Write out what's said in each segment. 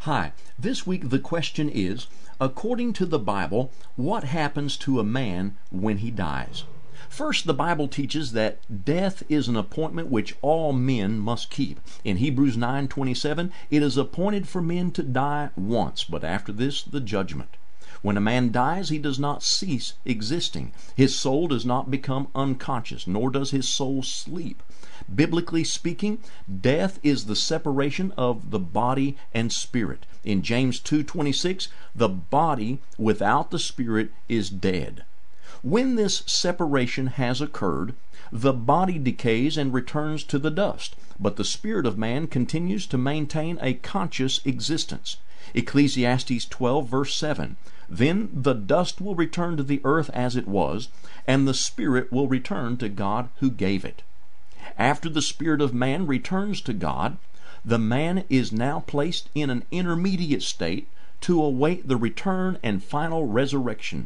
Hi, this week the question is, according to the Bible, what happens to a man when he dies? First, the Bible teaches that death is an appointment which all men must keep. In Hebrews 9:27, it is appointed for men to die once, but after this, the judgment. When a man dies, he does not cease existing. His soul does not become unconscious, nor does his soul sleep. Biblically speaking, death is the separation of the body and spirit. In James 2:26, the body without the spirit is dead. When this separation has occurred, the body decays and returns to the dust, but the spirit of man continues to maintain a conscious existence. Ecclesiastes 12 verse 7, "Then the dust will return to the earth as it was, and the spirit will return to God who gave it." After the spirit of man returns to God, the man is now placed in an intermediate state to await the return and final resurrection.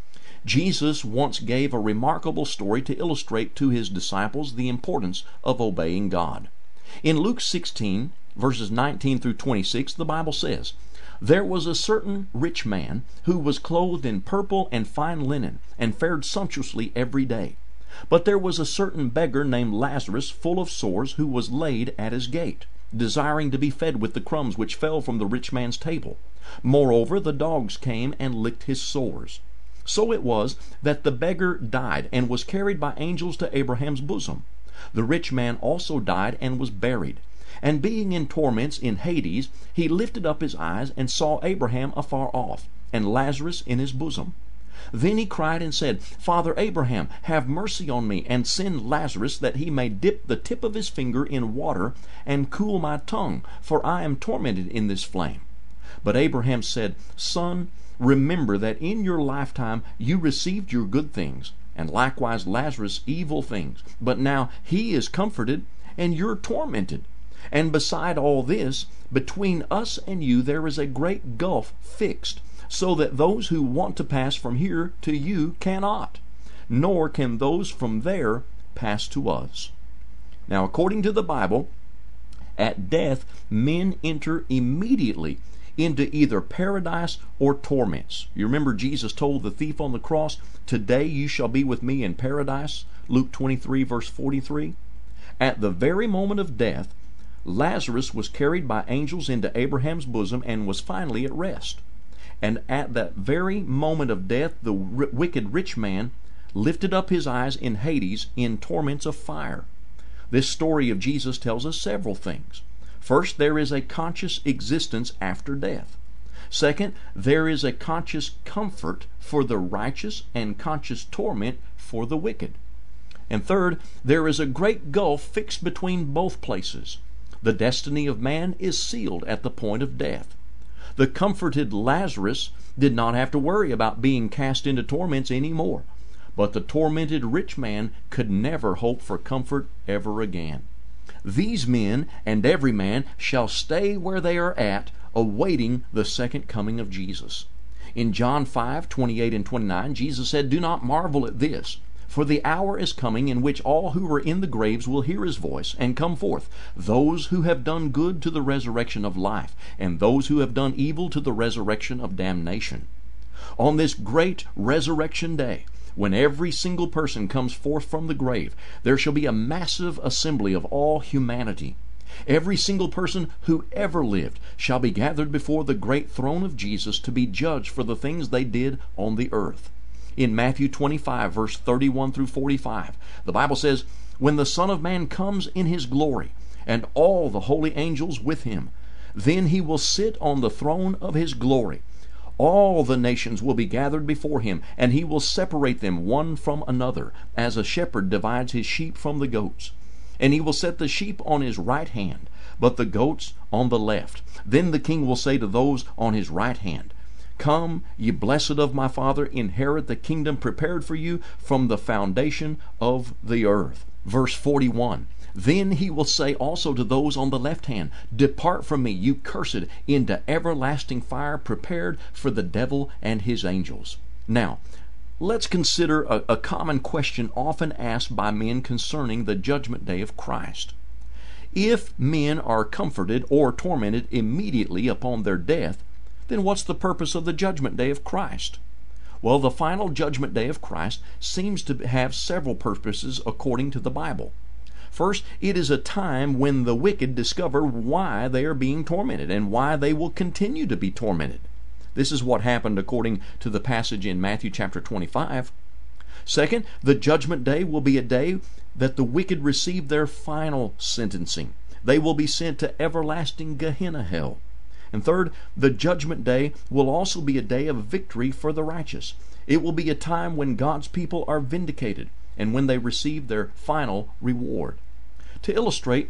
Jesus once gave a remarkable story to illustrate to his disciples the importance of obeying God. In Luke 16, verses 19 through 26, the Bible says, "There was a certain rich man who was clothed in purple and fine linen, and fared sumptuously every day. But there was a certain beggar named Lazarus, full of sores, who was laid at his gate, desiring to be fed with the crumbs which fell from the rich man's table. Moreover, the dogs came and licked his sores. So it was that the beggar died, and was carried by angels to Abraham's bosom. The rich man also died and was buried. And being in torments in Hades, he lifted up his eyes and saw Abraham afar off, and Lazarus in his bosom. Then he cried and said, Father Abraham, have mercy on me, and send Lazarus, that he may dip the tip of his finger in water, and cool my tongue, for I am tormented in this flame. But Abraham said, Son, remember that in your lifetime you received your good things, and likewise Lazarus evil things. But now he is comforted, and you're tormented. And beside all this, between us and you there is a great gulf fixed, so that those who want to pass from here to you cannot, nor can those from there pass to us." Now, according to the Bible, at death men enter immediately into either paradise or torments. You remember Jesus told the thief on the cross, "Today you shall be with me in paradise," Luke 23 verse 43. At the very moment of death, Lazarus was carried by angels into Abraham's bosom and was finally at rest. And at that very moment of death, the wicked rich man lifted up his eyes in Hades in torments of fire. This story of Jesus tells us several things. First, there is a conscious existence after death. Second, there is a conscious comfort for the righteous and conscious torment for the wicked. And third, there is a great gulf fixed between both places. The destiny of man is sealed at the point of death. The comforted Lazarus did not have to worry about being cast into torments anymore, but the tormented rich man could never hope for comfort ever again. These men and every man shall stay where they are at, awaiting the second coming of Jesus. In John 5:28 and 29, Jesus said, "Do not marvel at this, for the hour is coming in which all who are in the graves will hear his voice and come forth, those who have done good to the resurrection of life, and those who have done evil to the resurrection of damnation." On this great resurrection day, when every single person comes forth from the grave, there shall be a massive assembly of all humanity. Every single person who ever lived shall be gathered before the great throne of Jesus to be judged for the things they did on the earth. In Matthew 25, verse 31 through 45, the Bible says, "When the Son of Man comes in his glory, and all the holy angels with him, then he will sit on the throne of his glory. All the nations will be gathered before him, and he will separate them one from another, as a shepherd divides his sheep from the goats. And he will set the sheep on his right hand, but the goats on the left. Then the king will say to those on his right hand, Come, ye blessed of my Father, inherit the kingdom prepared for you from the foundation of the earth." Verse 41, "Then he will say also to those on the left hand, Depart from me, you cursed, into everlasting fire prepared for the devil and his angels." Now, let's consider a common question often asked by men concerning the judgment day of Christ. If men are comforted or tormented immediately upon their death, then what's the purpose of the judgment day of Christ? Well, the final judgment day of Christ seems to have several purposes according to the Bible. First, it is a time when the wicked discover why they are being tormented and why they will continue to be tormented. This is what happened according to the passage in Matthew chapter 25. Second, the judgment day will be a day that the wicked receive their final sentencing. They will be sent to everlasting Gehenna hell. And third, the judgment day will also be a day of victory for the righteous. It will be a time when God's people are vindicated and when they receive their final reward. To illustrate,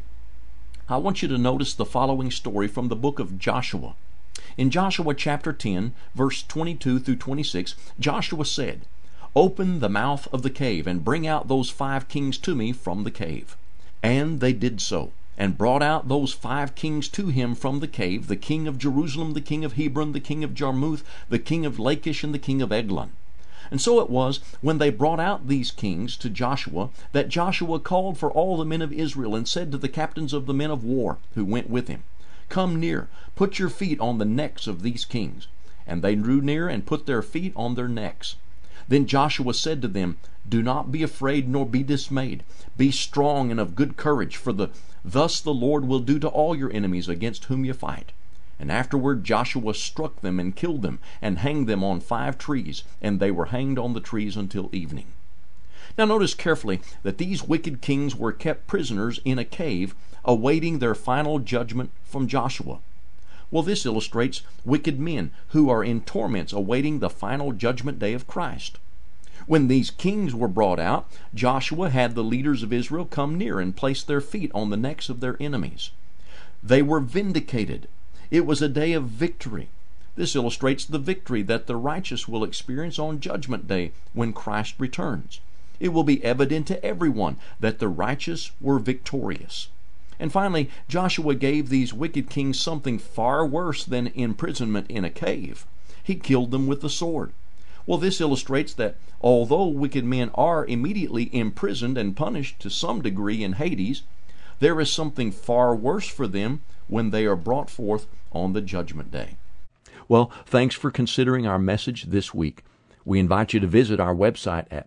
I want you to notice the following story from the book of Joshua. In Joshua chapter 10, verse 22 through 26, Joshua said, "Open the mouth of the cave, and bring out those 5 kings to me from the cave." And they did so, and brought out those 5 kings to him from the cave, the king of Jerusalem, the king of Hebron, the king of Jarmuth, the king of Lachish, and the king of Eglon. And so it was, when they brought out these kings to Joshua, that Joshua called for all the men of Israel, and said to the captains of the men of war who went with him, "Come near, put your feet on the necks of these kings." And they drew near and put their feet on their necks. Then Joshua said to them, "Do not be afraid nor be dismayed. Be strong and of good courage, for thus the Lord will do to all your enemies against whom you fight." And afterward Joshua struck them and killed them, and hanged them on 5 trees, and they were hanged on the trees until evening. Now notice carefully that these wicked kings were kept prisoners in a cave, awaiting their final judgment from Joshua. Well, this illustrates wicked men who are in torments awaiting the final judgment day of Christ. When these kings were brought out, Joshua had the leaders of Israel come near and place their feet on the necks of their enemies. They were vindicated. It was a day of victory. This illustrates the victory that the righteous will experience on Judgment Day when Christ returns. It will be evident to everyone that the righteous were victorious. And finally, Joshua gave these wicked kings something far worse than imprisonment in a cave. He killed them with the sword. Well, this illustrates that although wicked men are immediately imprisoned and punished to some degree in Hades, there is something far worse for them when they are brought forth on the judgment day. Well, thanks for considering our message this week. We invite you to visit our website at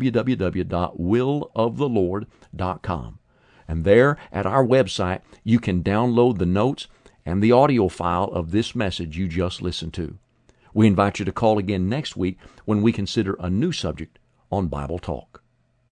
www.willofthelord.com. And there at our website, you can download the notes and the audio file of this message you just listened to. We invite you to call again next week when we consider a new subject on Bible Talk.